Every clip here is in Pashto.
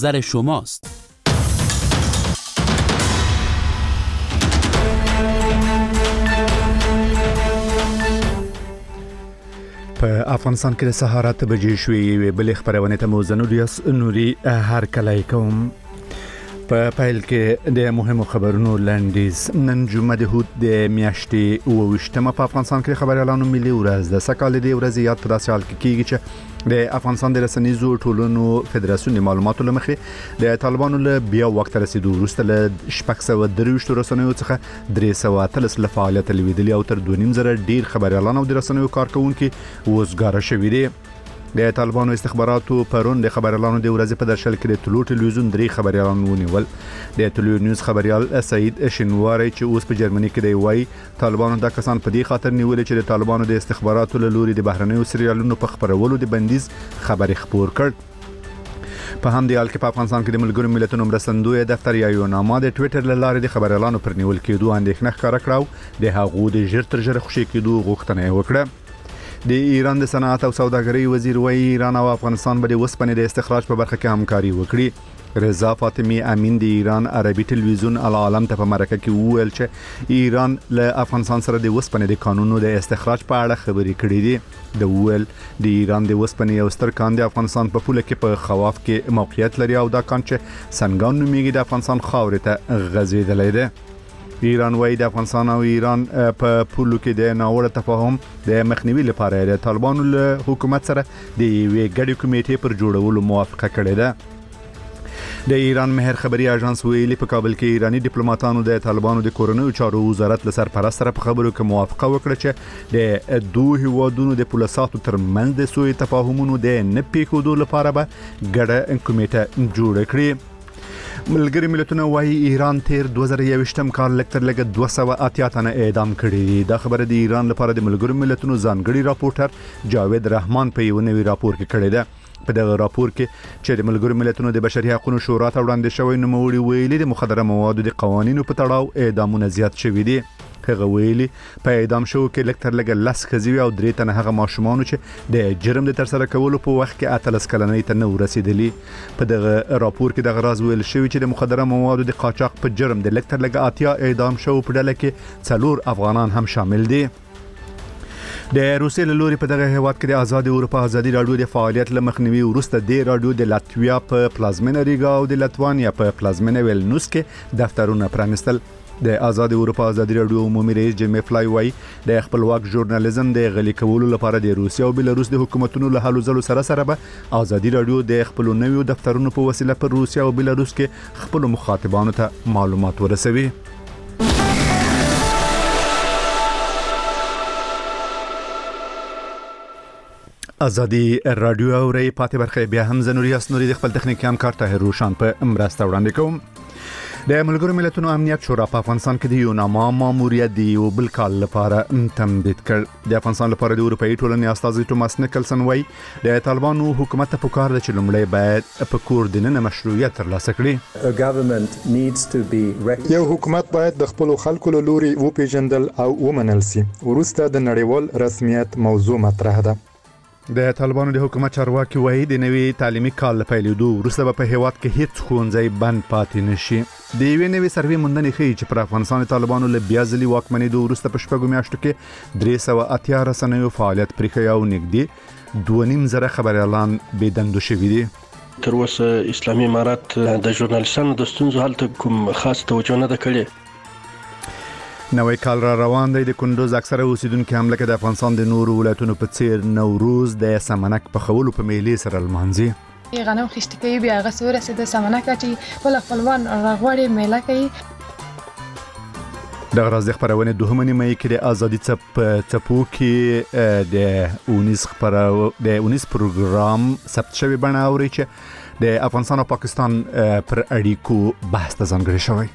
نظر شماست. په افغانستان کې د سهار 8 بجې شوې بلې خبرونه ته موزنو ریاس نوري هر کله کوم په پایل کې د مهمو خبرونو لاندیز نن جمعه د هوت د میاشتې 28مه په افغانستان کې خبر اعلان ملي ورځ د سکهال د ورځې یاد په داسې حال کې کیږي چې د افغانستان د رسنیزو ټولنو فدراسیون د معلوماتو لمخې د طالبانو له بیا وخت رسیدو وروسته له 623 رسنیو څخه 313 له فعالیت لیدلي او تر 2.5 ډیر خبر اعلان او د رسنیو کارکونکو وزګار شوی دی. د طالبانو استخباراتو پرون د خبر اعلان د ورځې په درشل کې د طلوع ټلویزیون 3 خبر اعلان ونیول. د طلوع نیوز خبريال سعید شنواری چې اوس په جرمني کې دی وایي طالبانو د کسان په دې خاطر نیول چې د طالبانو د استخباراتو له لوري د بهرنیو سریالونو په خبرولو د بندیز خبري خبر کړ. په هم دی حال کې په افغانستان کې د ملګرو ملتونو مرستندوی دفتر یا یوناما د ټوئیټر له لارې د خبر اعلان پر نیول کېدو اندېښنه ښکاره کړه د هغو د ژر تر ژره خوشي کېدو غوښتنه وکړه. د ایران د صنعت او سوداګرۍ وزیر وایي ایران او افغانستان به د وسپنې د استخراج په برخه کې همکاري وکړي. رضا فاطمی امین د ایران عربي ټلویزیون العالم ته په مرکه کې وویل چې ایران له افغانستان سره د وسپنې د قانونو د استخراج په اړه خبرې کړې دي. د وویل د ایران د وسپنې یو ستر کان د افغانستان په پوله کې په خواف کې موقعیت لري او دا کان چې سنگان نومیږي د افغانستان خاورې ته غځېدلی دی. ایران وايي د افغانستان او ایران په پولو کې د ناوړه تفاهم د مخنیوي لپاره د طالبانو له حکومت سره د یوې ګډې کمیټې پر جوړولو موافقه کړې ده. د ایران مهر خبري اژانس ویلي په کابل کې ایرانی ډیپلوماټانو د طالبانو د کورنیو چارو وزارت له سرپرست سره په خبرو کې موافقه وکړه چې د دوه هیوادونو د پولیساتو ترمنځ د سوء تفاهمونو د نه پیښېدو لپاره به ګډه کمیټه جوړ کړي. ملګری ملتونه وايي ایران تیر 2021م کال لکتر لګ 280 تنه اعدام کړي. دا خبره د ایران لپاره د ملګری ملتونو ځانګړي راپورټر جاوید رحمان په یو نوي راپور کې کړی ده. په دغه راپور کې چې د ملګری ملتونو د بشري حقوقو شورا ته وړاندې شوی نوموړي ویلي د مخدره موادو د قوانینو په تړاو اعدامونه زیات شوي دي. هغه ویلي په اعدام شو کې لکتر لګ 10 خزي او 3 تنه هغه ماشومان چې د جرم د ترسره کولو په وخت کې 13 کلنۍ ته نو رسیدلی. په دغه راپور کې دغه راز ویل شوی چې د مخدره موادو د قاچاق په جرم د لکتر لګ 80 اعدام شو په ډله کې 4 افغانان هم شامل دي. د روسیې له لوري په دغه هیواد کې د آزاد اروپا ازادي رادیو د فعالیت لمخنیوي وروسته د رادیو د لاتویا په پلازمینه ریګا او د لټوانیا په پلازمینه ویلنوس کې دفترونه پرانستل. د آزاد اروپا ازادي رادیو عمومي رئیس جیمی فلای وای د خپلواک ژورنالیزم د غلي کولو لپاره د روسیې او بلاروس د حکومتونو له هلو ځلو سره به آزادي رادیو د خپل نویو دفترونو په وسیله پر روسیې او بلاروس کې خپل مخاطبانو ته معلومات ورسوي. ازادي رادیو اوري پاتې برخه بیا هم زنوري اسنوري د خپل تخنیکي همکار طاهر روشان په مرسته وړاندې کوم. د ملګرو ملتونو امنیت شورا په افغانستان کې د یوناما ماموریت دی او بل کال لپاره تمدید کړ. د افغانستان لپاره د اروپאי ټولنې استازي توماس نیکلسن وایي د طالبانو حکومت ته پکار ده چې لومړی باید په کوردیننه مشروعیت ترلاسه کړي. یو حکومت باید د خپل خلکو له لوري وپیژندل او ومنل شي. وروسته د نړیوال رسمیت موضوع مطرح ده. د طالبانو د حکومت چارواکي وایي د نوي تعلیمي کال له پیلېدو وروسته په هیواد کې هیڅ ښوونځی بند پاتې نشي. د یوې نوې سروې موندنې ښیي چې پر افغانستان طالبانو له بیا ځلي واکمنېدو وروسته په شپږو میاشتو کې 380 رسنیو فعالیت پرېښی او نږدې 2.5 خبر اعلان بېدندو شوي دي. تر اوسه اسلامي امارات د ژورنالیستانو د ستونزو حل ته کوم خاص توجه نه ده کړې. نوې کال را روان دی. د کندوز اکثره اوسیدونکو هم لکه د افغانستان د نورو ولایتونو په څیر نوروز د سمنک په خولو په میلې سره لمانځي. غنم خشت کوي بیا هغه سوره سده سمنک چې ول خپلوان راغوړي میله کوي. د غراز د خبرونه دوهمه نیمه کې د ازادي څپو کې د 19 پروګرام ثبت شوی بڼه اوري چې د افغانستان او پاکستان پر اړیکو بحث ته ځانګړی شوی.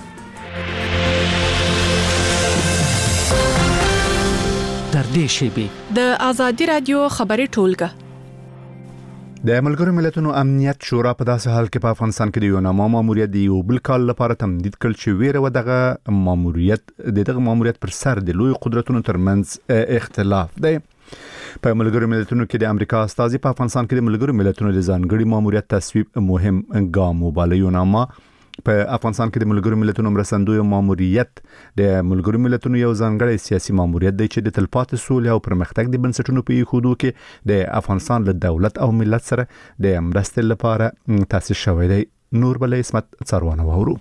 در دې شیبې د ازادي رادیو خبري ټولګه د ملګرو ملتونو امنیت شورا په داسې حال کې په افغانستان کې د یوناما ماموریت دی یو بل کال لپاره تمدید کړ چې ویره و دغه ماموریت پر سر د لوی قدرتونو ترمنځ اختلاف دی. په ملګرو ملتونو کې د امریکا استازي په افغانستان کې د ملګرو ملتونو د ځانګړي ماموریت تصویب مهم ګام وباله. یوناما په افغانستان کې د ملګرو ملتونو مرستندوی ماموریت د ملګرو ملتونو یو ځانګړی سیاسي ماموریت دی چې د تلپاتې سولې او پرمختګ د بنسټونو په ایښودو کې د افغانستان له دولت او ملت سره د مرستې لپاره تاسیس شوی دی. نور بل اسمت څاروانه وورو.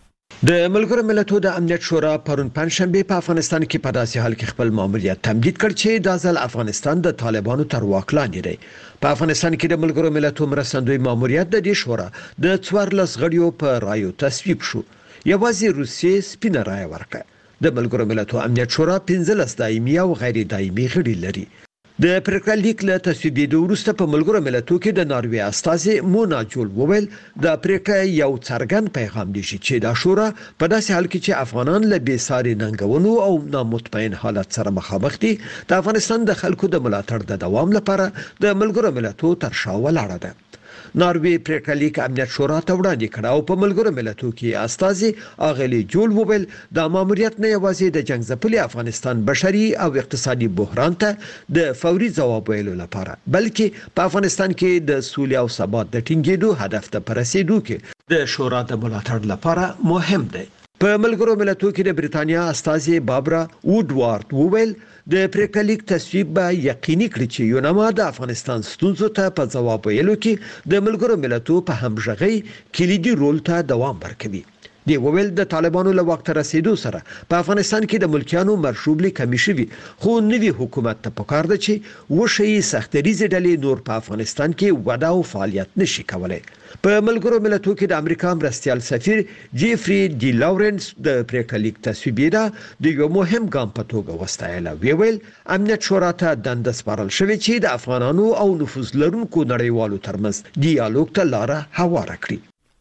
د ملګرو ملتونو د امنیت شورا پرون پنځشنبه په افغانستان کې په داسې حال کې خپل ماموریت تمدید کړ چې د ځل افغانستان د طالبانو تر واک لاندې دی. په افغانستان کې د ملګرو ملتونو مرستندوی ماموریت د دې شورا د 14 غړیو په رایو تصویب شو. یوازې روسیې سپینه رای ورکړه. د ملګرو ملتونو امنیت شورا 15 دایمي او غیر دایمي غړي لري. د پریکړه لیک له تصویبېدو وروسته په ملګرو ملتونو کې د ناروې استازي مونا جول وویل د پریکړه یو څرګند پیغام دی چې د شورا په داسې حال کې چې افغانان له بې ساري ننګونو او نامطمئن حالت سره مخامخ دي د افغانستان د خلکو د ملاتړ د دوام لپاره د ملګرو ملتونو تر شا ولاړه ده. ناروې پریکړه لیک امنیت شورا ته وړاندې کړ او په ملګرو ملتونو کې استازي اغلی جول وویل د ماموریت نه یوازې د جنگ ځپلي افغانستان بشري او اقتصادي بحران ته د فوري ځواب ویلو لپاره بلکې په افغانستان کې د سولې او ثبات د ټینګېدو هدف ته رسیدو کې د شورا د ملاتړ لپاره مهم دی. په ملګرو ملتونو کې د بریتانیا استازي بابرا وودوارد وویل د پریکړه لیک تصویب به یقیني کړي چې یوناما د افغانستان ستونزو ته په ځواب ویلو کې د ملګرو ملتونو په همغږي کلیدي رول ته دوام ورکوي. دی وویل د طالبانو له وخت رسیدو سره په افغانستان کې د ملکیانو مرشوبلي کمی شوي خو نوي حکومت ته پکار ده چې وشي سختریزه ډلې نور په افغانستان کې ودا او فعالیت نشي کولای. په ملګرو ملتونو کې د امریکا مرستیال سفیر جیفری ډي لورنس د پریکړه لیک تصویبېدا د یو مهم ګام په توګه وستایله. ویل امنیت شورا ته دند سپارل شوی چې د افغانانو او نفوذ لرونکو نړیوالو ترمنځ ډیالوګ ته لار هواره کړي.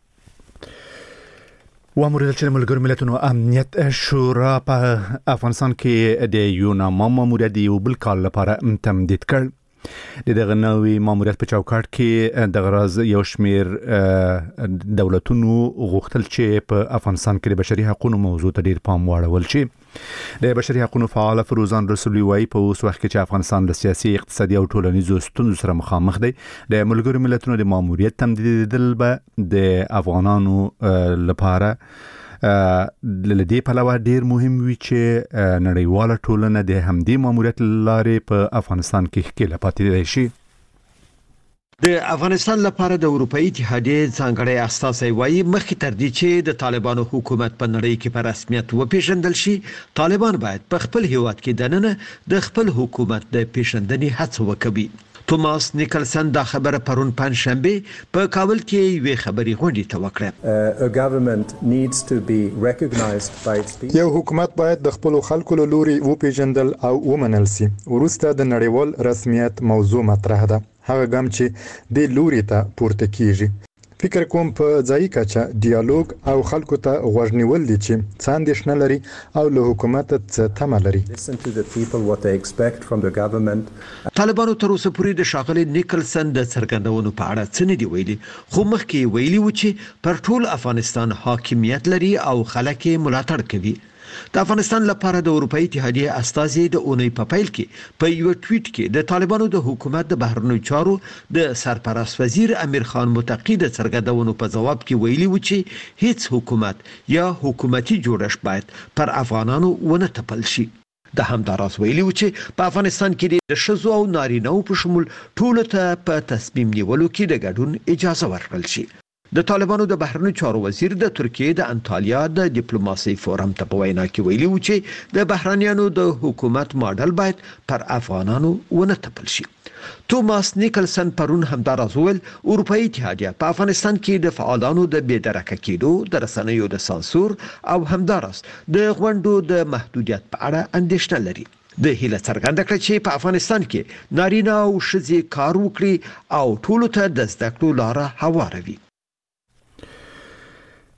واموریدل چې ملګرو ملتونو امنیت شورا په افغانستان کې د یوناما ماموریت د یو بل کال لپاره تمدید کړ. دغه نوې ماموریت په چوکاټ کې د غرض یو شمیر دولتونو غوښتل چې په افغانستان کې د بشري حقوقو موضوع ته ډیر پام واړول شي. د بشري حقوقو فعال فروزان رسولي وايي په اوس وخت کې چې افغانستان د سیاسي اقتصادي او ټولنیزو ستونزو سره مخامخ دی د ملګرو ملتونو د ماموریت تمدیدول به د افغانانو لپاره لدې په علاوه ډیر مهم وي چې نړیواله ټولنه د همدې ماموریت لارې په افغانستان کې ښکېله پاتې شي. د افغانستان لپاره د اروپאי اتحادیې ځانګړی استازی وایي مخکې تر دې چې د طالبانو حکومت په نړۍ کې په رسمیت وپیژندل شي طالبان باید په خپل هیواد کې دننه د خپل حکومت د پیژندنې هڅه وکړي. توماس نیکلسن دا خبره پرون پنځشنبه په کابل کې یوې خبري غونډې ته وکړه. یو حکومت باید د خپل خلکو له لوري وپیژندل او ومنل شي. ورسته د نړیوال رسمیت موضوع مطرح ده. هغه ګام چې د لوري ته پورته کیږي. فکر کوم په ځای کچه ډیالوګ او خلکو ته غوږنیول دي چې څه اندېښنه لري او له حکومت څه تمه لري. طالبانو تر اوسه پورې د شاغلي نیکلسن د څرګندونو په اړه څه نه دی ویلي خو مخکې ویلي و چې پر ټول افغانستان حاکمیت لري او خلک ملاتړ کوي. د افغانستان لپاره د اروپאי اتحادیې استازي د اونۍ په پیل کې په یو ټویټ کې د طالبانو د حکومت د بهرنیو چارو د سرپرست وزیر امیر خان متقی د څرګندونو په جواب کې ویلي و چې هیڅ حکومت یا حکومتي جوړښت باید پر افغانانو ونه تپل شي. د همداراز ویلي و چې په افغانستان کې د ښځو او نارینه‌و په شمول ټولو ته په تصمیم نیولو کې د ګډون اجازه ورکړل شي. د طالبانو د بهرنیو چارو وزیر د ترکیې د انټالیا د ډیپلوماسي فورم ته په وینا کې ویلي و چې د بهرانيانو د حکومت ماډل باید پر افغانانو ونه تپل شي. توماس نیکلسن پرون همداراز ویل اروپאי اتحادیه په افغانستان کې د فعالانو د بېدرکه کېدو د رسنیو د سانسور او همداراز د غونډو د محدودیت په اړه اندېښنه لري. د هیله څرګنده کړه چې په افغانستان کې نارینه او ښځې کار وکړي او ټولو ته د زده کړو لاره هواره وي.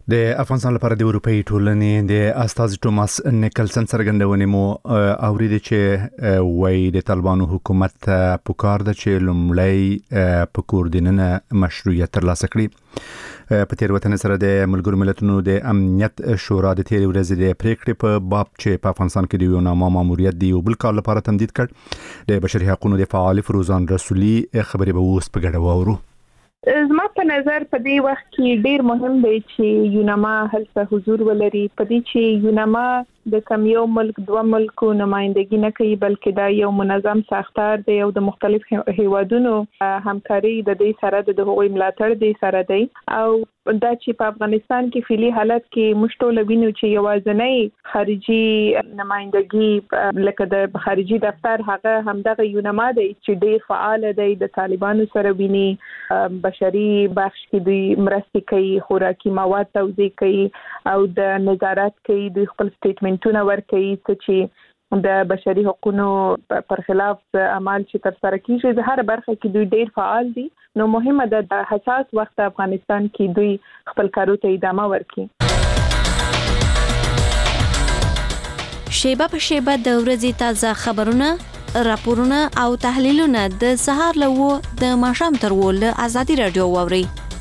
د افغانستان لپاره د اروپאי ټولنې د استاذ توماس نیکلسن څرګندونې مو اورید چې وای د طالبانو حکومت په کار د چې لومړی په کوردیننه مشروعیت ترلاسه کړي په تیروتنه سره د ملګرو ملتونو د امنیت شورا د تیر ورځې د پریکړې په باب چې په افغانستان کې د یو نامه ماموریت دی یو بل کال لپاره تمدید کړ د بشري حقوقو د فعال فروزان رسولي خبرې به اوس په ګډه واورو. زما په نظر په دې وخت کې ډیر مهم دی چې یوناما هلته حضور ولري په دې چې یوناما د کم یو ملک دوه ملکو نمائندګي نه کوي بلکې دا یو منظم ساختار دی او د مختلف هیوادونو همکاري د دې سره د هغوی ملاتړ دی سره دی او دا چې په افغانستان کې فعلی حالت کې مشتول وینو چې یوازنۍ خارجي نمائندګي لکه د خارجي دفتر هغه همدغه یوناما دی چې ډیر فعال دی د طالبانو سره ویني بشري بخش کې دوی مرستې کوي خوراکي مواد توزیع کوي او د نظارت کوي دوی خپل سټیټمنټونه ورکوي چې د بشري حقوقو پر خلاف اعمال چې تر سره کیږي د هر برخه کې دوی ډیر فعال دي نو مهمه ده د حساس وخت افغانستان کې دوی خپل کارو ته ادامه ورکړي. شیبه په شیبه د ورځې تازه خبرونه راپورونه او تحلیلونه د سهار له د ماښام تر ول ازادي رادیو واوري.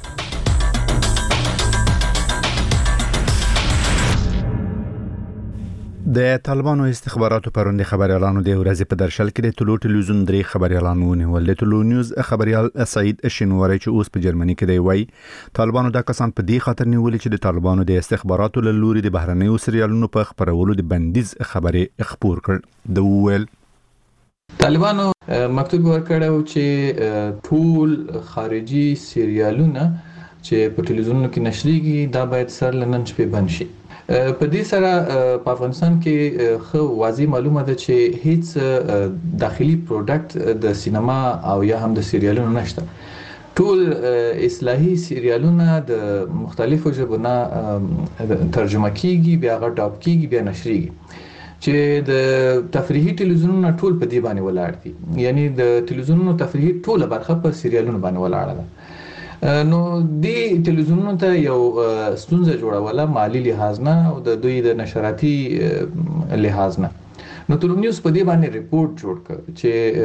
د طالبانو استخباراتو پروند خبريالانو د ورځې په درشل کې د طلوع ټلویزیون درې خبريالانو ونیول. د طلوع نیوز خبريال سعید شینواری چې اوس په جرمني کې دی وای طالبانو دا کسان په دې خاطر نیول چې د طالبانو د استخباراتو له لوري د بهرنیو سریالونو په خبرولو د بندیز خبرې خبر کړ. د ویل طالبانو مکتوب ورکړو چې ټول خارجي سریالونه چې په ټلویزیونونو کې نشریږي دا باید سر لنن شپې بند شي. په دې سره په افغانستان کې خو واضح معلومه ده چې هیڅ داخلي پروډکټ د سینما او یا هم د سریالونو نشته. ټول اصلاحي سریالونه د مختلفو ژبونو ترجمه کیږي بیا غټاب کیږي بیا نشریږي چې د تفریحي ټلویزیونونو ټول په دې باندې ولاړ دي یعنی د ټلویزیونونو تفریحي ټول برخه په سریالونو باندې ولاړه ده. نو د ټلویزیونونو ته یو ستونزه جوړوله مالی لحاظ نه او د دوی د نشراتي لحاظ نه. نو طلوع نیوز په دې باندې ریپورت جوړ کړ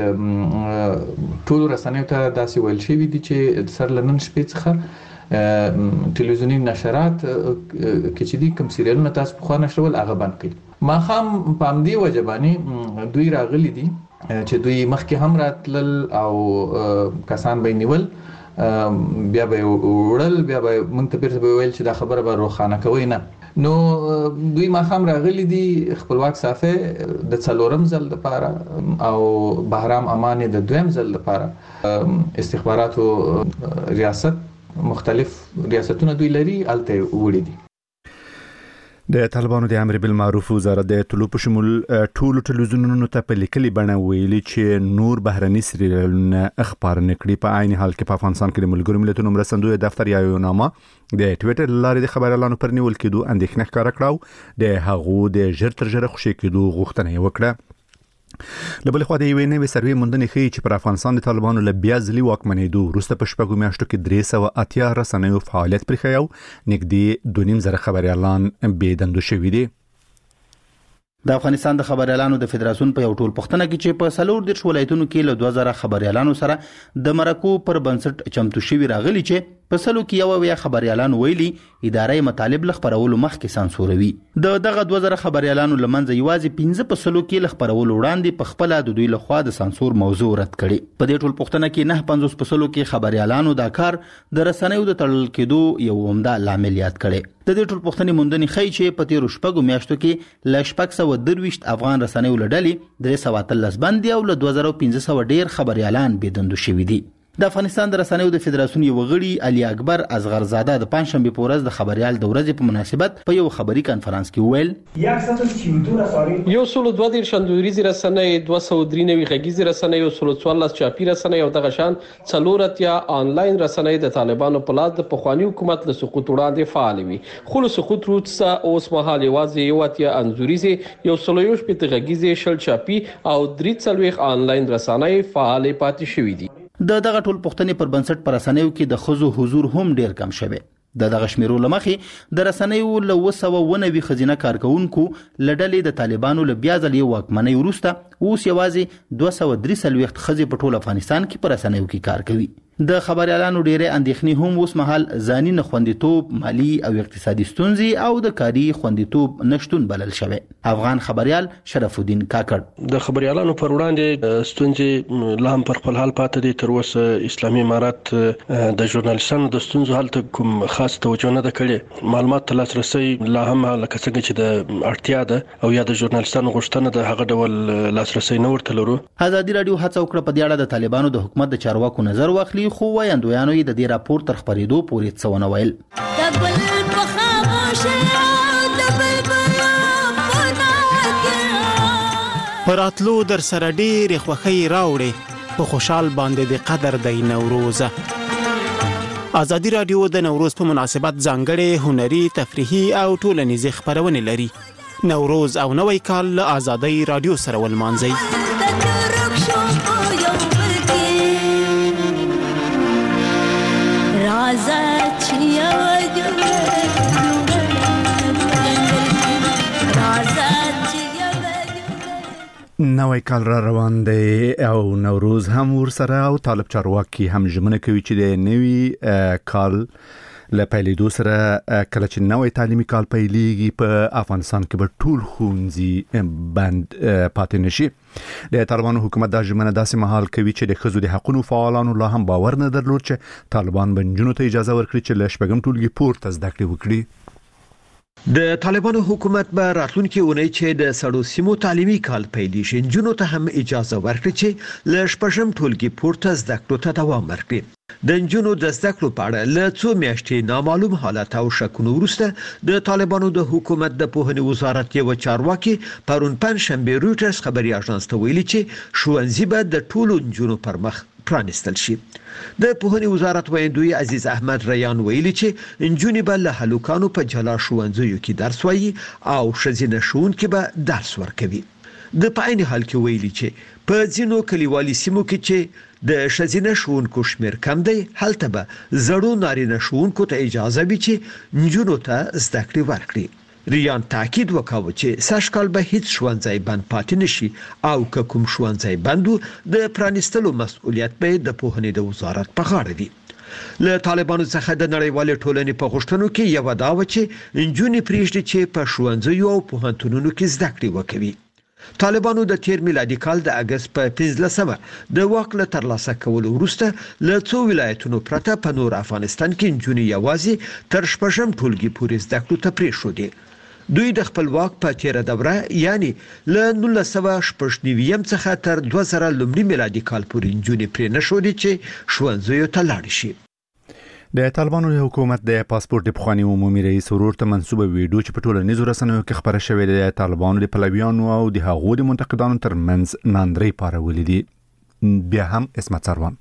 چې ټول رسنیو ته داسې ویل شوی دي چې سر لنن شپې څخه ټلویزیونی نشرات کې چې دي کوم سریالونه تاسو په خوا نشرول هغه بند کړي. ما هم په همدې وجه باندې دوی راغلي دي چې دوی مخکې هم راتلل او کسان به نیول بیا به وړل بیا به موږ ته بیرته ویل چې دا خبره به روښانه کوي نه. نو دوی ما هم راغلي دي خپلواک صافه د څلورم ځل لپاره او بهرام امان د دویم ځل لپاره استخباراتو ریاست مختلف ریاستونه دوی لري الته وړي دي. د طالبانو د امر بالمعروف وزارت د طلوع په شمول ټولو ټلویزیونونو ته په لیکلي بڼه ویلي چې نور بهرني سریالونه اخبار نه کړي. په عین حال کې په افغانستان کې د ملګرو ملتونو مرستندوی دفتر یا یو نامه د ټویټر لارې د خبريالانو پر نیول کېدو اندېښنه ښکاره کړه د هغو د ژر تر ژره خوشي کېدو غوښتنه وکړه. لبل خو د یوې نوې سروې موندنې ښیي چې پر افغانستان د طالبانو له بیا ځلي واکمنېدو وروسته په شپږو میاشتو کې 380 رسنیو فعالیت پرېښی او نږدې 2.5 خبريالان بې دندو شوي دي. د افغانستان د خبريالانو د فدراسیون په یو ټول پښتنه کې چې په 40 ولایتونو کې له 2000 خبريالانو سره د مرکو پر بنسټ چمتو شوی راغلي چې په سلو کې یو ویا خبريالان ویلي ادارې مطالب لخبرولو مخکې سانسوروي. دغه 2000 خبريالانو لمنځه یوازې 15 په سلو کې لخبرولو وړاندې په خپل د دوی لخوا د سانسور موضوع رد کړي. په دې ټول پښتنه کې 950 په سلو کې خبريالانو دا کار د رسنیو د تړل کېدو یو عمده لامل یاد کړي. د دې ټول پښتني موندنې ښیي چې په تیر شپږو میاشتو کې ل 620 افغان رسنیو لړلې 313 باندې او ل 2500 ډیر خبريالان بيدندو شوي دي. د افغانستان د رسنیو د فدراسیون یو غړي علي اکبر اصغرزاده د پنځشنبه په ورځ د خبريال د ورځې په مناسبت په یو خبري کانفرنس کې ویل یو سلو 2 شندوريزي رسنۍ 293 غږیزي رسنۍ او 114 چاپی رسنۍ او دغه شان څلورتیا آنلاین رسنۍ د طالبانو په لاس د پخوانی حکومت له سقوط وړاندې فعال وي. خو له سقوط وروسته اوس مهال یوازې یو اتیا انزوريزي یو سلويش په غږیزي شل چاپی او 3 آنلاین رسنۍ فعال پاتې شوې دي. دغه ټول پښتني پر بنسټ پر رسنیو کې د خزو حضور هم ډیر کم شوی. دغه شمیرو لمخې د رسنیو له 290 خزینه کارکونکو لډلې د طالبانو له بیا ځلې واکمنۍ وروسته اوس یوازې 243 خزې په ټول افغانستان کې پر رسنیو کې کار کوي. د خبريالانو ډېرې اندېښنې هم اوس مهال ځاني نه خوندیتوب، مالی او اقتصادي ستونزې او د کاري خوندیتوب نشټون بلل شوی. افغان خبريال شرف الدین کاکړ: د خبريالانو پر وړاندې ستونزې لا هم پر خپل حال پاتې دي. تر اوسه اسلامي امارات د ژورنالیستانو د ستونزو حل ته کوم خاص توجه نه ده کړې. معلومات ته لاسرسي لا هم لکه څنګه چې د اړتیا ده او یا د ژورنالیستانو غوښتنه ده هغه ډول لاسرسي نه ورته لرو. ازادي رادیو هڅه وکړه په دې اړه د طالبانو د حکومت د چارواکو نظر واخلي، خو وایندویانو یې د دې راپور تر خبرېدو پورې څه ونه ویل. پراتلو در سره ډېرې خوښۍ راوړې، په خوشحال باندې د قدر دی نوروز. ازادي رادیو د نوروز په مناسبت ځانګړې هنري، تفریحي او ټولنیزې خپرونې لري. نوروز او نوی کال له ازادي رادیو سره ولمانځئ. نوی کال را روان دی او نوروز هم ورسره، او طالب چارواکي هم ژمنه کوي چې د نوي کال له پیلېدو سره کله چې نوی تعلیمي کال پیلېږي په افغانستان کې به ټول ښوونځي بند پاتې نشي. د طالبانو حکومت دا ژمنه داسې مهال کوي چې د ښځو د حقونو فعالانو لا هم باور نه درلود چې طالبان به نجونو ته اجازه ورکړي چې له شپږم ټولګي پورته زده کړې وکړي. د طالبانو حکومت به راتلونکي اونۍ چې د سړو سیمو تعلیمي کال پیلېږي نجونو ته هم اجازه ورکړي چې له شپږم ټولګي پورته زده کړو ته دوام ورکړي. د نجونو د زده کړو په اړه له څو میاشتې نامعلوم حالت او شکونو وروسته د طالبانو د حکومت د پوهنې وزارت یو چارواکي پرون پنځشنبه رويټرز خبري اژانس ته ویلي چې ښوونځي به د ټولو نجونو پر مخ پرانستل شي. د پوهنې وزارت ویندوی عزیز احمد ریان ویلي چې نجونې به له هلوکانو په جلا ښوونځیو کې درس وایي او ښځینه ښوونکي به درس ورکوي. د پاین حال کې ویلي چې په ځینو کلیوالي سیمو کې چې د ښځینه ښوونکو شمیر کم دی، هلته به زړو نارینه ښوونکو ته اجازه وي چې نجونو ته زده کړې ورکړي. ریان تاکید وکاوه چې سږکال به هیڅ ښوونځی بند پاتې نشي او که کوم ښوونځی بند د پرانیستلو مسؤلیت به د پوهنې د وزارت په غاړه وي. له طالبانو څخه د نړیوالې ټولنې په غوښتنو کې یو دا و چې نجونې پرېږدي چې په ښوونځیو او پوهنتونونو کې زده کړې وکوي. طالبانو د تیر میلادي کال د اگست په 15 د واک له ترلاسه کولو وروسته له څو ولایتونو پرته په نور افغانستان کې نجونې یوازې تر شپږم ټولګي پورې زده کړو ته پرېښودې. دوی د خپل واک په تیره دوره یعنی له 1990 څخه تر 2000 لومړي میلادي کال پورې نجونې پرې نشودې چې ښوونځیو ته لاړ شي. د طالبانو حکومت د پاسپورت د پخوانی عمومي رئیس ورور ته منسوبه ویډیو چې په ټولنیزو رسنیو کې خبره شوې ده د طالبانو د پلویانو او د هغو د منتقدانو ترمنځ ناندري پارولې دي. بیا هم اسمت سروان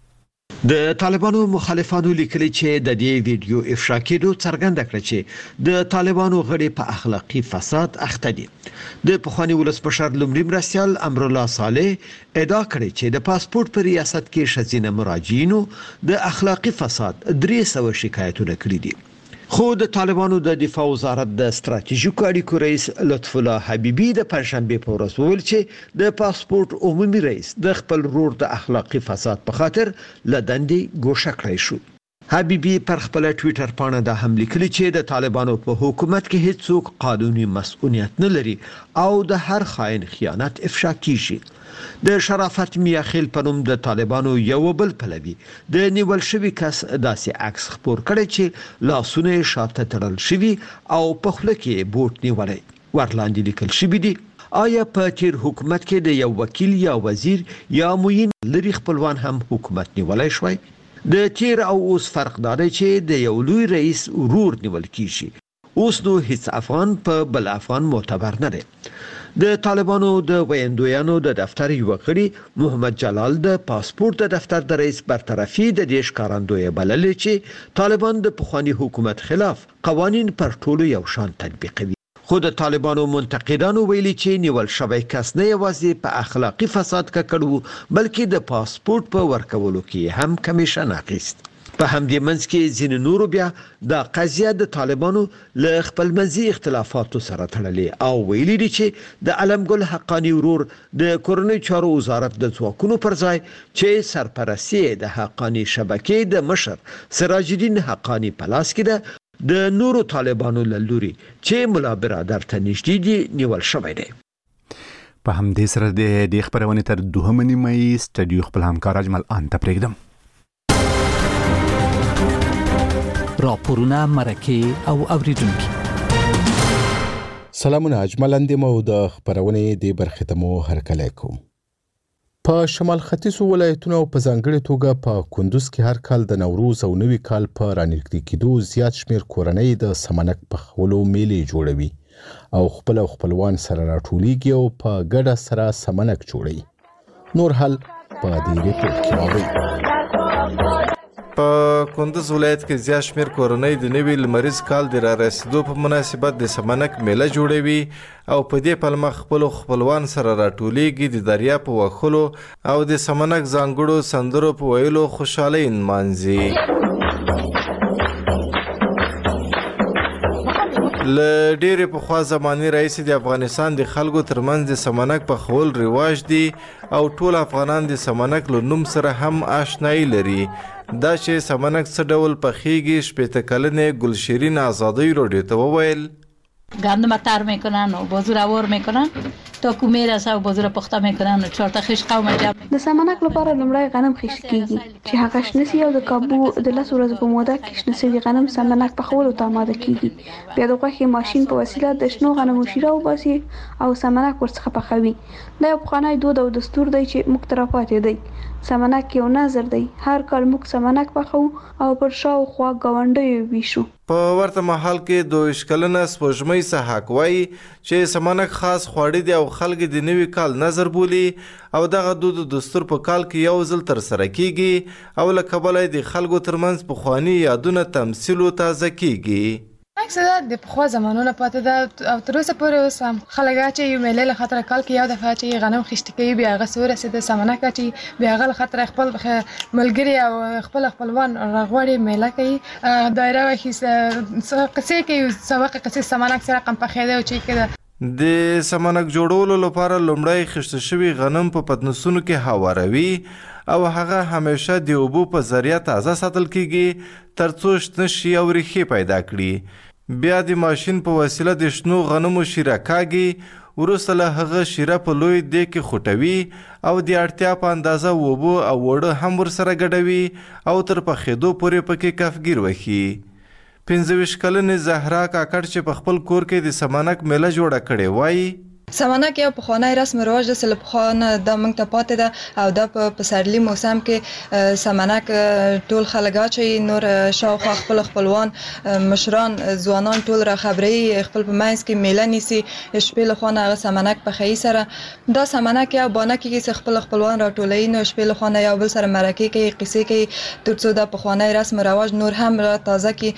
د طالبانو مخالفانو لیکلي چې د دې ویډیو افشا کېدو څرګنده کړه چې د طالبانو غړي په اخلاقی فساد اخته دي. د پخوانی ولسمشر لومړي مرستیال امرالله صالح ادعا کړې چې د پاسپورت په ریاست کې ښځینه مراجعینو د اخلاقی فساد 300 شکایتونه کړي دي. خو د طالبانو د دفاع وزارت د ستراتیژیکو اړیکو رئیس لطف الله حبیبي د پنځشنبه په ورځ وویل چې د پاسپورت عمومي رئیس د خپل رور د اخلاقی فساد په خاطر لدندې ګوښه کړی شو. حبیبي پر خپل ټوئیټر باندې د هم لیکلي چې د طالبانو په حکومت کې هیڅوک قانوني مسؤلیت نه لري او د هر خائن خیانت افشا کیږي. د شرافت میاخیل په نوم د طالبانو یو بل پلوي د نیول شوی کس داسې عکس خپور کړی چې لاسونه شاته تړل شوی او په خوله کې بوټ نیولای ورلاندې لیکل شوی دی. آیا په تیر حکومت کې د یو وکیل یا وزیر یا معین لري خپلوان هم حکومت نیولای شوی؟ د تیر او اوس فرق دا دی چې د یو لوی رئیس ورور نیول کیږي. اوس نو هیڅ افغان په بل افغان معتبر نه دی. د طالبانو د ویندویانو د دفتر یو غړي محمد جلال د پاسپورت د دفتر د رئیس برطرفي د دې ښکارندوی بللې چې طالبان د پخوانی حکومت خلاف قوانین پر ټولو یو شان تطبیقوي. خو د طالبانو منتقدانو ویلي چې نیول شوی کس نه یوازې په اخلاقی فساد ککړو بلکې د پاسپورت په ورکولو کې هم کمیشن اخیست. په همدې منځ کې ځینې نورو بیا د قضیه د طالبانو له خپلمنځي اختلافاتو سره تړلې او ویلي دي چې د علمګل حقانی ورور د کورنۍ چارو وزارت د ځواکونو پر ځای چې سرپرستی د حقانی شبکې د مشر سراج الدین حقانی په لاس کې ده د نورو طالبانو له لوري چې ملا برادر ته نږدې دي نیول شوی دی. په همدې سره د خبرونې تر 2 مې سټډیو خپل همکار اجمل ان ته پرېږدم. راپورونه مرکه او اوریدونکو سلامونه اجمل اندیم او د خبرونې د برخې ته مو هرکلی کوم. په شمال ختیځو ولایتونو او په ځانګړې توګه په کندوز کې هر کال د نوروز او نوي کال په رانږدې کېدو زیات شمیر کورنۍ د سمنک پخولو میلې جوړوي او خپلوان سره راټولیږي او په ګډه سره سمنک جوړوي. نور حال په دې ریپورت کې راوړئ. په کندوز ولایت کې زیات شمیر کورنۍ د نوي لمریز کال د رارسېدو په مناسبت د سمنک میله جوړوي او په دې پلمه خپلوان سره راټولیږي، د دریا په وهلو او د سمنک ځانګړو سندرو په ویلو خوشحالۍ نمانځي. له ډېرې پخوا زمانې راهیسې د افغانستان د خلکو ترمنځ د سمنک پخول رواج دی او ټول افغانان د سمنک له نوم سره هم آشنایي لري. دا چې سمنک څه ډول پخیږي 80 کلنې گلشیرین آزادی رادیو ته وویل. گندم تر میکنن و بازور اوار میکنن تا کو میرسه و بازور پخته میکنن و 4 تا خیش قوم جمع. د سمنک لپاره لومړی غنم خیش کیږي چې هغه شنسي او د کابو د 10 ورځې په موده کې شنسي غنم سمنک پخولو ته آماده کیږي. بیا د غوښې ماشين په وسیله د شنو غنمو شیره وباسي او سمنک ورڅخه پخوي. دا یو پخوانی دود او دستور دی چې موږ ته راپاتې دی. سمنک یو نظر دی، هر کال موږ سمنک پخو او پر شاوخوا ګاونډیو ویشو. په ورته مهال کې 2 کلنه سپوږمۍ سحاق وایي چې سمنک خاص خواړه دي او خلک د نوي کال نظر بولي او دغه دود دستور په کال کې یو ځل تر سره کیږي او له کبله د خلکو ترمنځ پخواني یادونه تمثیل او تازه کیږي. اکثر د پخوا زمانونو پاتې ده او تر اوسه پورې اوس هم خلک چې یو میله له خاطر کال کې یو دفعه چې غنم خشت کوي بیا هغه سور رسیده سمنک چې بیا هغه خاطر خپل ملګری او خپلوان راغوري میله کوي دایره وخی قصې کوي سبق قصې سمنک سره قم پخېده او چې کده د سمنک جوړولو لپاره لومړی خشت شوی غنم په پتنوسونو کې هواروي او هغه همیشه د اوبو په ذریعہ تازه ساتل کیږي ترڅو شنه شي او ریښې پیدا کړي. بیا د ماشین په وسیله د شنو غنمو شیره کاږي، وروسته له هغه شیره په لوی دیګ کې خوټوي او د اړتیا په اندازه اوبه او وړه هم ورسره ګډوي او تر پخېدو پورې پکې کفګیر وکړي. 25 کلنې زهرا کاکړ چې په خپل کور کې د سمنک میله جوړه کړې وایي سمنک یو پخوانی رسم رواج د سل پخوانه د موږ ته پاتې ده او د په پسرلی موسم کې سمنک ټول خلک چې نور شاوخوا خپلوان مشران ځوانان ټول را خبري خپل په منځ کې میله نیسي شپې له خونه هغه سمنک په خی سره دا سمنک یو بانه کې خپلوان را ټولای نو شپې له خونه یو بل سره مرکه کوي قصې کوي ترڅو د پخوانی رسم رواج نور هم را تازه کی.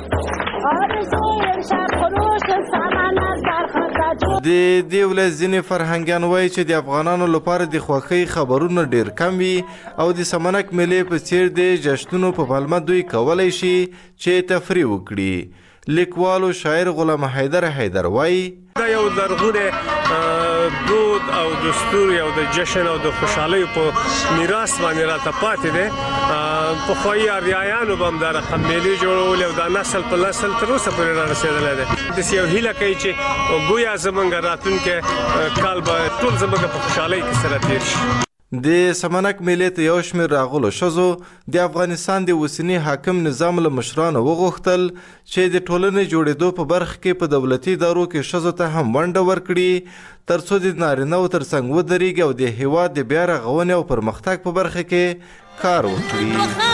د دې ولایت ځینې فرهنګیان وایي چې د افغانانو لپاره د خوښۍ خبرونه ډیر کم وي او د سمنک میلې په څیر د جشنونو په پلمه دوی کولی شي چې تفریح وکړي. لیکوال او شاعر غلام حیدر وایي دا یو لرغونی دود او دستور یو د جشن او د خوشحالۍ په میراث باندې راته پاتې دی. پخوایي اریایانو به هم دا رقم میلې جوړولې او دا نسل په نسل تر اوسه پورې را رسېدلی دی. داسې یو هیله کوي چې ګویا زموږ راتلونکی کال به ټول زموږ په خوشحالۍ کې سره تېر شي. د سمنک میلې ته یو شمېر راغلو ښځو د افغانستان د اوسني حاکم نظام له مشرانو وغوښتل چې د ټولنې جوړېدو په برخه کې په دولتي ادارو کې ښځو ته هم ونډه ورکړي ترڅو د نارینه‌و ترڅنګ ودرېږي او د هېواد د بیا رغونې او پرمختګ په برخه کې کار وکړي.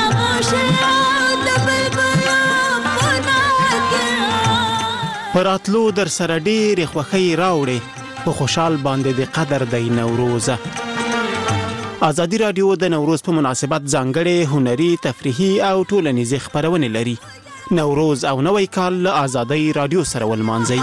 په راتلو در سره ډېرې خوښۍ راوړې په خوشحال باندې د قدر دی نوروزه. ازادي راډیو د نوروز په مناسبت ځانګړې هنري تفریحي او ټولنیزې خبرونه لري. نوروز او نوی کال له ازادي راډیو سره ولمانځي.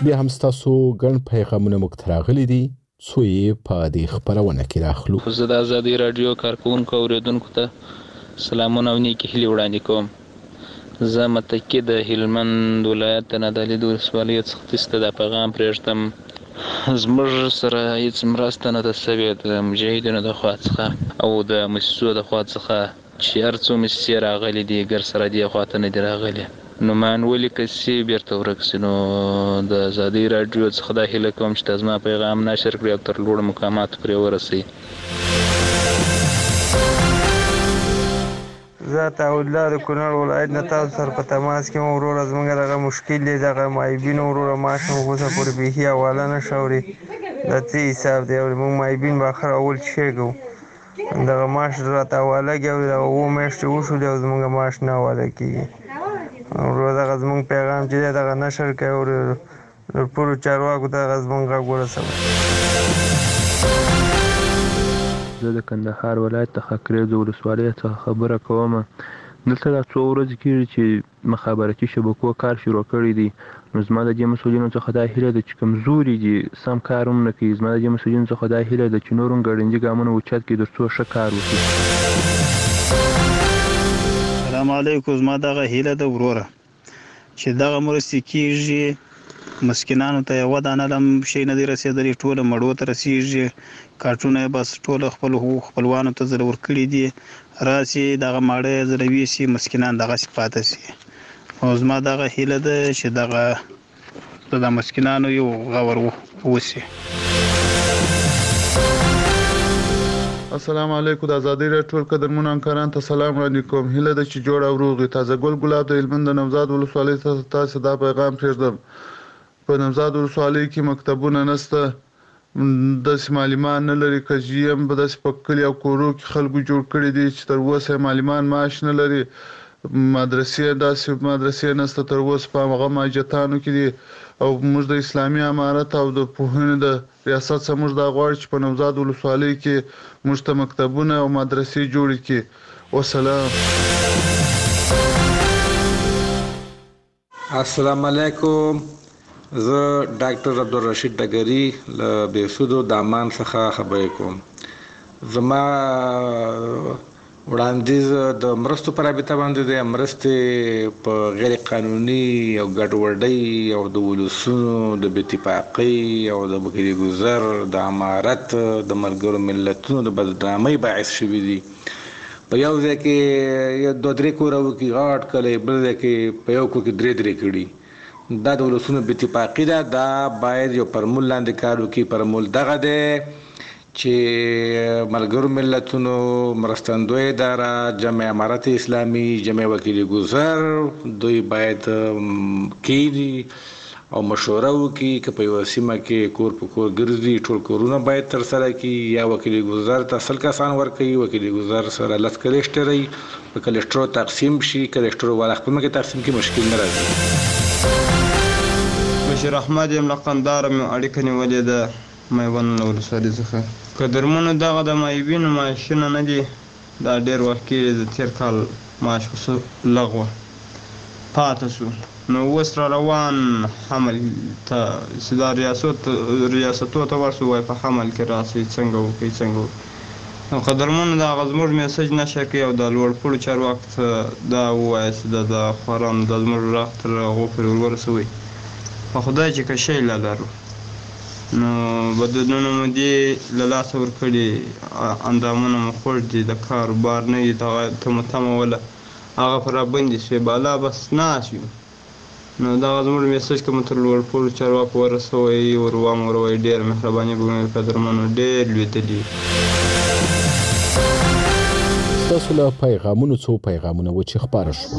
بیا هم ستاسو ګڼ پیغامونه موږ ته راغلي دي څو یې په دې خپرونه کې راخلو. زه د ازادي راډیو کارکوونکو اوریدونکو ته سلامونه او نیکې هیلې وړاندې کوم. زه متکي د هلمند ولایت د نادعلي د ولسوالۍ څخه تاسو ته دا پیغام پرېږدم. زموږ سره هیڅ مرسته نه ده سوې د مجاهدینو د خوا څخه او د موسسو د خوا څخه چې هر څو موسسې راغلي دي ګر سره دې خوا ته نه دي راغلي. نو مانولي کسي بیرته ورک سي. نو د ازادي راډیو څخه دا هیله کوم چې زما پیغام نشر کړي او تر لوړو مقاماتو پرې ورسوي. زه تعهدالله د کونړ ولایت نه تاسو سره په تماس کې وم. وروره زموږ دغه مشکل دی، دغه معیبینو وروره معاش مو اوسه پورې بیخي حواله نه شه اوري. دا څه حساب دی؟ موږ معیبین به آخر اول څه کوو؟ دغه معاش راته حواله کړي او دغه 7 میاشتې وشولې او زموږ معاش نه حواله کېږي. وروره دغه زموږ پیغام چې دی دغه نشر کوي او ټولو چارواکو ته دغه زموږ غږ ورسوي. زه د کندهار ولایت د خاکریز ولسوالۍ څخه خبره کوم. دلته دا څو ورځې کېږي چې مخابراتي شبکو کار شروع کړی دی. نو زما د دې مسؤلینو څخه دا هیله ده چې کمزوري دي سم کار هم نه کوي. زما د دې مسؤلینو څخه دا هیله ده چې نور هم ګړندي ګامونه اوچت کړي تر څو ښه کار وکړي. سلام علیکم. زما دغه هیله ده وروره چې دغه مرستې کېږي مسکینانو ته یوه دانه هم شی نه دی رسېدلی، ټوله مړو ته رسېږي. کارټونه یې بس ټوله خپل خپلوانو ته زره ورکړي دي، راسي دغه ماړه یې زره ویسي، مسکینان دغسې پاته سي. او زما دغه هیله ده چې دغه د مسکینانو یو غور وسي. السلام علیکم. د ازادي راډیو ټول قدرمنو همکاران ته سلام وړاندې کوم. هیله ده چې جوړ او روغ وي. تازه ګل ګلاب د هلمند د نوزاد ولسوالۍ څخه تاسو دا پیغام پرېږدم. په نوزاد ولسوالۍ کې مکتبونه نشته، داسې معلمان نه لري. کجی هم په داسې په کلي او کورو کې خلکو جوړ کړي دي چې تر اوسه معلمان معاش نه لري. مدرسې نشته تر اوسه په هغه ماجتانو کې دي. او موږ د اسلامي امارت او د پوهنې د ریاست څخه موږ دا غواړو چې په نوزاد ولسوالۍ کې موږ ته مکتبونه او مدرسې جوړې کړي. والسلام. السلام علیکم. زه ډاکټر عبدالرشید ډګري له بهسودو دامان څخه خبرې کوم. زما وړاندیز د مرستو پر رابطه باندې د مرستې په غیر قانوني او ګډوډۍ او د ولسونو د بې اتفاقۍ او د بغیر گذر د امارت د ملګرو ملتونو د بدنامۍ باعث شوي دي. په یو ځای کې 2-3 کورو کې غاټ کړي، بل ځای کې په یو کور کې 3 کړي. دا د ولسونو بې اتفاقي ده. دا باید یو پرمول لاندې کار وکړي. پرمول دغه دی چې ملګرو ملتونو مرستندوی اداره، جمع امارت اسلامي، جمع وکیل گذر، دوی باید کېږي او مشوره وکړي که په یوه سیمه کې کور په کور ګرځي ټول کورونه باید ترسره کړي. یا وکیل گذر ته 100 کسان ورکوي، وکیل گذر سره 10 کلیشټري په کلیشټرو تقسیم شي. کلیشټرو والا خپل کې تقسیم کې مشکل نه راځي. بشیر احمد یم له قندهار مې اړیکه نیولې ده میوند ولسوالۍ څخه. قدرمنو دغه د معیبینو معاشونه نه دي، دا ډېر وخت کېږي د تېر کال معاش لغوه پاته شو. نو اوس را روان حمل ته چې دا ریاستو ته ورسو وایي په حمل کې راسئ څنګه وکړئ. نو قدرمنو دغه زموږ میسج نشه کوي او د لوړپوړو چارواکو ته دا ووایه چې د خوارانو د زموږ غږ تر هغو پورې ورسوئ. په خدای چې که شی لا لرو نو بدلونونه مو دې له لاسه ورکړي، اندامونه مو خوږ دي، د کاروبار نه وي ته مو تمه وله هغه په رابندې شوې بالا بس ناست یو. نو دغه زموږ میسج که مو تر لوړپوړو چارواکو ورسوئ وروایي ډېره مهرباني به مې قدرمنو ډېر لوېدلي. ستاسو له پیغامونو څو پیغامونه و چې خپاره شوه.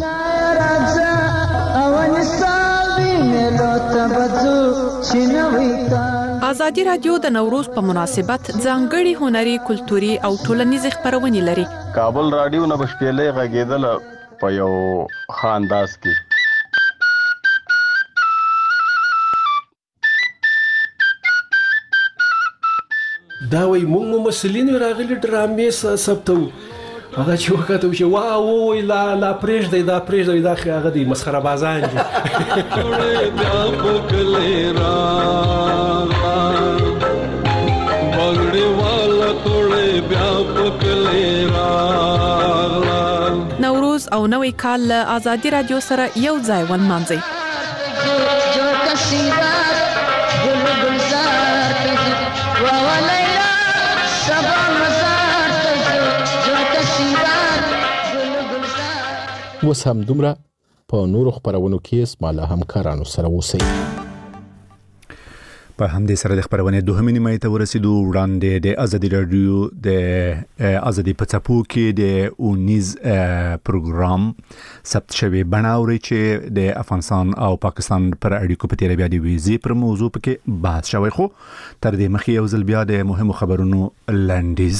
ازادي راډیو د نوروز په مناسبت ځانګړي هنري، کلتوري او ټولنیز خبرونه لري. کابل راډیو نه بشپېلې غږیدل په یو خانداس کې. دا وای موږ مسلین راغلي ډرامې ثبتو هغه چې وکړه چې وای لا پرېږدي دا هغه دی مسخره بازان دي نوروز او نوې کال له آزادي رادیو سره یو ځای ونمانځي. وس هم دومره په نورو خبرونو کې اسماعیل همکارانو سره اوسئ. په همدې سره د خبرونه دوهمې نیمه ته ورسېدو. وړاندې د ازادي رادیو د ازادي په څپو کې د اونیز پروګرام ثبت شوی بڼه اوري چې د افغانستان او پاکستان پر اړیکو په تیر بیا د ویزې پر موضوع کې بحث شوی، خو تر دې مخکې یو ځل بیا د مهمو خبرونو لنډیز.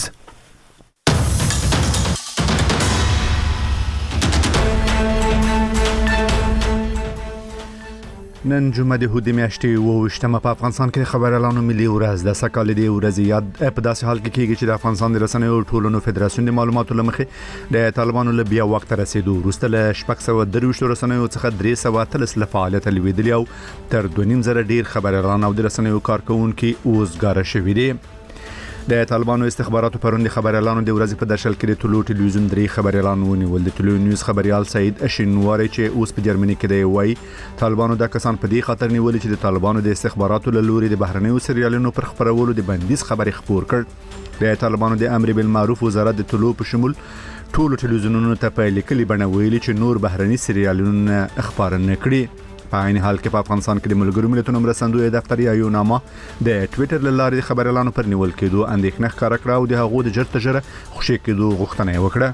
نن جمعه د هودې میاشتې 28مه په افغانستان کې خبريالانو ملي ورځ د سکهال دی ورځ یاد په داسې حال کې کېږي چې د افغانستان د رسنیو ټولنو فدراسیون د معلوماتو لمخې د طالبانو له بیا وخت رسیدو وروسته له 623 رسنیو څخه 330 له فعالیت لویدلي او تر 2.5 ډیر خبريالان او د رسنیو کارکونکو اوسګار شوي دي. د طالبانو استخباراتو پروند خبريالانو د ورځې په درشل کې د طلوع ټلویزیون 3 خبريالان ونیول. د طلوع نیوز خبريال سعید اشنواری چې اوس په جرمني کې دی وایي طالبانو د کسان په دې خاطر نیول چې د طالبانو د استخباراتو له لوري د بهرنیو سریالونو پر خبرولو د بندیز خبري خبر کړ. د طالبانو د امر بالمعروف وزارت د طلوع په شمول ټولو ټلویزیونونو ته په لیکلي بڼه ویلي چې نور بهرني سریالونه خبر نه کړي. په عین حال کې په افغانستان کې د ملګرو ملتونو مرستندوی دفتر یا نامه د ټوئیټر له لارې خبريالانو پر نیول کېدو اندېښنه ښکاره کړه او د هغو د جرته خوشی کېدو غوښتنه وکړه.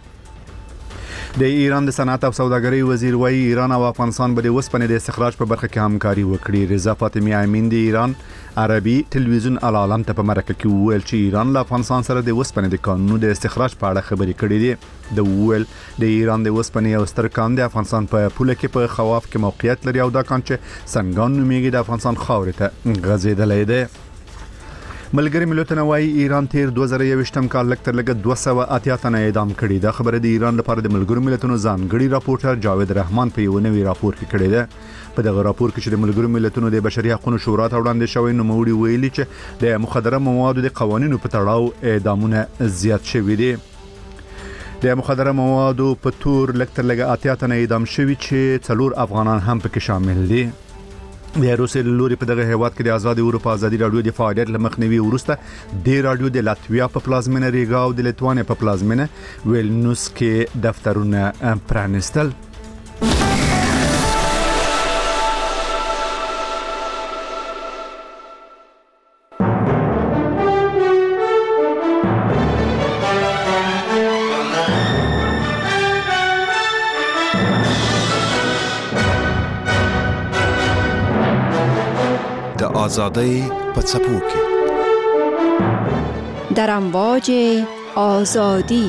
د ایران د صنعت او سوداګرۍ وزیر وایي ایران او افغانستان به د وسپنې د استخراج په برخه کې همکاري وکړي. رضا فاطمی امین د ایران عربي ټلویزیون العالم ته په مرکه کې وویل چې ایران له افغانستان سره د وسپنې د قانون د استخراج په اړه خبرې کړې دي. د وویل د ایران د وسپنې او ستر کان د افغانستان په پوله کې په خواف کې موقعیت لري او دا کان چې سنگان نومیږي د افغانستان خاورې ته غځېدلی دی. ملګری ملتونه وايي ایران تیر 2021م کال لکتر لګ 280 تنه اعدام کړي. دا خبره د ایران لپاره د ملګرو ملتونو ځانګړي راپورټر جاوید رحمان په یو نوی راپور کې کړی دی. په دغه راپور کې چې د ملګرو ملتونو د بشري حقوقو شورا ته وړاندې شوی نوموړي ویلي چې د مخدره موادو د قوانینو په تړاو اعدامونه زیات شوي دي. د مخدره موادو په تور لکتر لګ 80 تنه اعدام شوي چې 4 افغانان هم پکې شامل دي. د روسي لوري په دغه هیواد کې د آزاد اروپا ازادي رادیو د فعالیت لمخنیوي ورسته د رادیو د لاتویا په پلازمینه ریګا او د لیتوانیا په پلازمینه ویلنوس کې دفترونه پرانستل. آزادی په څپو کې در امواج آزادی.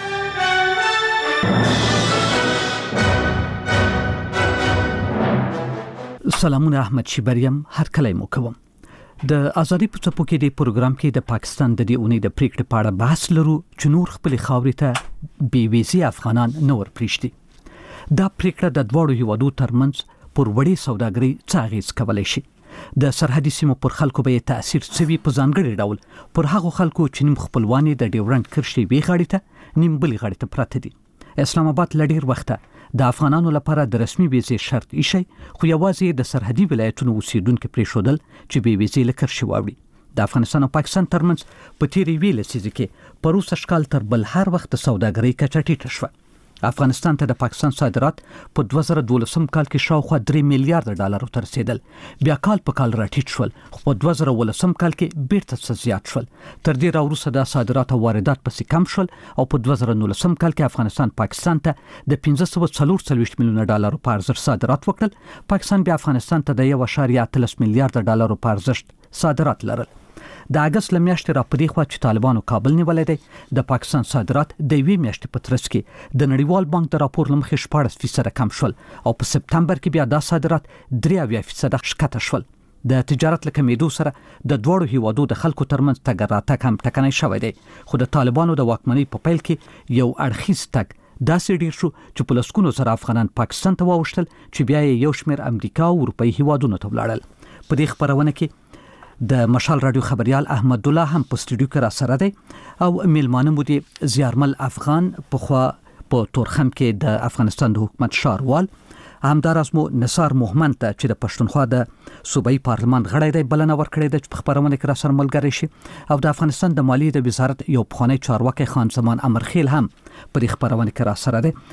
سلامونه، احمد شیبریم هر کله مو کوم. د آزادی په څپو کې د پروګرام کې د پاکستان د دې اونۍ د پریکړې په اړه بحث لرو چې نور خپل خاورې ته بې ویزې افغانان نور پریشتي. دا پریکړه د دوړو هیوادو ترمنځ پر وړي سوداګرۍ څه اغیز کولای شي؟ د سرحدي سیمو پر خلکو به تاثیر سوي په ځانګړي ډول پر هغو خلکو چې نیم خپلوانې د ډیورنډ کرښې وی غاړې ته نیم بلې غاړې ته پراته دي. اسلام آباد لډیر وخته د افغانانو لپاره د رسمي ویزې شرط ایشي، خو یوازې د سرحدي ولایتونو اوسیدونکو پرې شودل چې به ویزې لکرشي واوړي. د افغانستان او پاکستان ترمنځ په تیرې ویل سيزه کې پروس اشکال تر بل هر وخت سوداګرۍ کچه ټیټه شوه. افغانستان ته د پاکستان صادرات په 2012 کال کې شاوخوا 3 میلیارډ ډالر ته رسیدل. بیا کال په کال راټیټ شول، خو په 2018 کال کې بیرته زیات شول. تر دې وروسته د صادرات او واردات پسې کم شول او په 2019 کال کې افغانستان پاکستان ته د 544 میلیون ډالر په ارزښت صادرات وکړل. پاکستان بیا افغانستان ته د 1.3 میلیارډ ډالر په ارزښت صادرات لرل. د اگست لمیاشتې را پدې خوا چې طالبانو کابل نیولې دی، د پاکستان صادرات د 2 میاشتې په ترڅ کې د نړیوال بانک د راپور لمخې 14% کم شول او په سپتمبر کې بیا د صادرات 3% ښکته شول. د تجارت له کمیدو سره د دوړو هیوادو د خلکو ترمنځ تګ راتګ هم ټکنۍ شوی دی، خو د طالبانو د واکمنۍ په پیل کې یو اړخیز تګ داسې ډیر شو چې په لسګونو زره افغانان پاکستان ته واوښتل چې بیا یو شمېر امریکا او اروپایي هیوادونو ته ولاړل. په دې خبرونه کې د مشال رادیو خبريال احمد الله هم په سټوډیو کې را سره دی او میلمانه مو دي زیارمل افغان په خوا په تورخم کې د افغانستان د حکومت شاروال، همداراز مو نثار محمد ته چې د پښتونخوا د صوبایي پارلمان غړی دی بلنه ورکړې ده چې په خبرونه کې را سره ملګری شي، او د افغانستان د مالیې د وزارت یو پخوانی چارواکي خان زمان امرخیل هم په دې خبرونه کې را سره دی.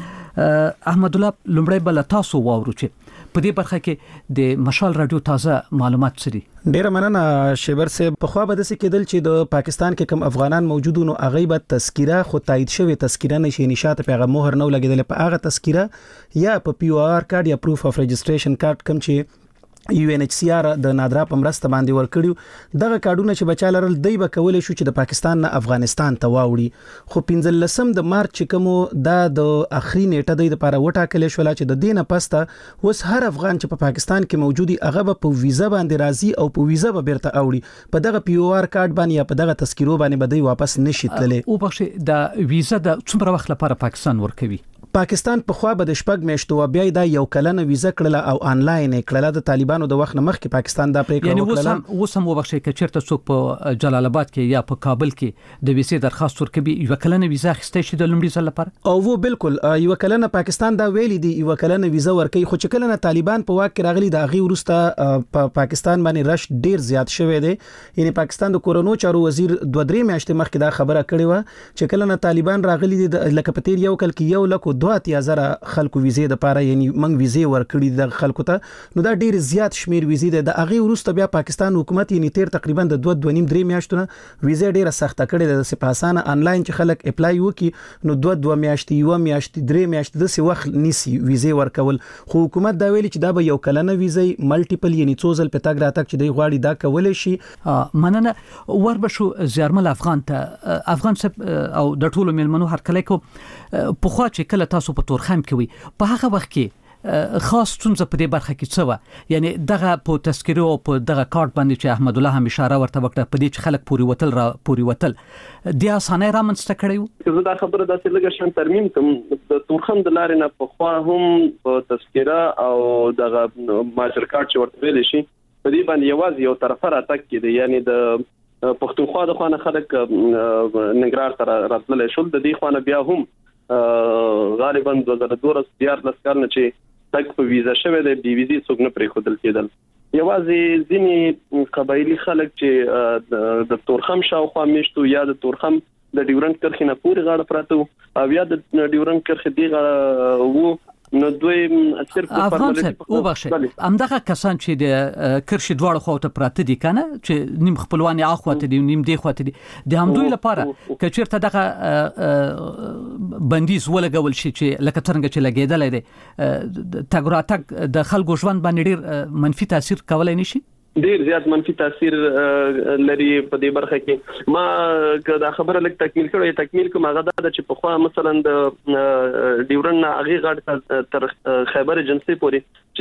احمد الله، لومړی بل تاسو واورو چې په دې برخه کې د مشال رادیو تازه معلومات سری. ډیره مننه شیبر صاحب. په خوا به د سکیدل چې د پاکستان کې کم افغانان موجودونو هغه به تذکره خو تایید شوی تذکره نشي نشاته پیغام مهر نو لګیدل په هغه تذکره یا په پی او آر کارت یا پروف اف رجستریشن کارت کم چې یو ان ایچ سی آر د نادرا پمرسته باندې ورکړیو، دغه کارډونه چې بچالرل دی به کولای شو چې د پاکستان نه افغانستان ته واوړي، خو 15 د مارچ کومو د اخري نیټه د لپاره وټاکل شو چې د دینه پسته وس هر افغان چې په پاکستان کې موجودي هغه په ویزا باندې راځي او په ویزا به بیرته اوړي، په دغه پی او آر کارت باندې یا په دغه تذکیرو باندې به دی واپس نشي تللی. او بخښه د ویزا د څومره وخت لپاره پاکستان ورکوي؟ پاکستان په خوا به د شپږ میاشتو بیا دا یو کلنه ویزه کړله او آنلاین کړله. د طالبانو د وخت نه مخکې پاکستان دا پریکړه وکړه. یعنی وسم وبخښي چې چیرته څوک په جلال آباد کې یا په کابل کې د ویزې درخواست ورکوي یو کلنه ویزه اخیستې شي د لومړي ځل لپاره، او وو بالکل یو کلنه پاکستان دا ویلي دی یو کلنه ویزه ورکوي، خو چې کلنه طالبان په واک کې راغلي د هغه ورسته په پاکستان باندې رش ډیر زیات شوی دی. یعنی پاکستان د کورونو چارو وزیر 2-3 میاشتې مخکې دا خبره کړې و چې کلنه طالبان راغلي دي لکه په تیر یو کال کې 1,02,000 خلکو ویزې د پاره، یعنی منګ ویزې ورکړي د خلکو ته، نو دا ډیر زیات شمیر ویزې د هغه ورسته بیا پاکستان حکومت یعنی تیر تقریبا د 2.5-3 میاشتو ویزې ډیره سخته کړې ده. د سپاسانه آنلاین چې خلک اپلای وکي نو 2 میاشتې 1 میاشت 3 میاشت د سی وخت نسی ویزې ورکول، خو حکومت دا ویلي چې دا به یو کلنه ویزې ملټیپل یعنی څوزل په تاګ راتک چې دی غواړي دا کولای شي. مننه وربشو زیارمل افغان ته افغان سب او د ټولو میلمنو هر کله کو په خوا چې کله تاسو په تورخم کوي په هغه وخت کې خاص څنګه په دې برخه کې څه و، یعنی دغه په تذکره او په دغه کارت باندې چې احمد الله هم اشاره ورته وکړه په دې چې خلک پوری وتل د اسانه را منځته کړیو. زه دا خبره داسې لږه شان ترمیم کوم د تورخم د لارې نه په خوا هم په تذکره او دغه ماجر کارت چې ورته ویل شي په دې باندې یوازې یو طرفه راتګ کېده، یعنی د پښتونخوا د خوانه خلک ننګرهار ته راتللی شول، د دې خوانه بیا هم غالبا 2014 کال نه چې تک په ویزا شوه د بي ویزې څوک نه پرې خودل کېدل. یوازې ځینې قبایلی خلک چې د تورخم شاوخوا میشتو یا د تورخم د ډیورنډ کرښې نه پورې غاړه پراته او یا د ډیورنډ کرښې دی غاړه وو، نو دوی صرف افغان صاحب او بخښه همدغه کسان چې د کرښې دواړو خواته پراته دي کنه چې نیم خپلوان اخواته دي نیم دی خواته دي د همدوی لپاره که چیرته دغه بندیز ولګول شي چې لکه څنګه چې لګیدل دي تګراتک د خلکو ژوند باندې ډیر منفي تاثیر کولای نشي، ډیر زیات منفي تاثیر لري په دې برخه کې. ما دا خبره لکه تکمیل کوم هغه دا چې په خوا مثلا د ډیورن هغه غاړه تر خیبر ایجنسی پورې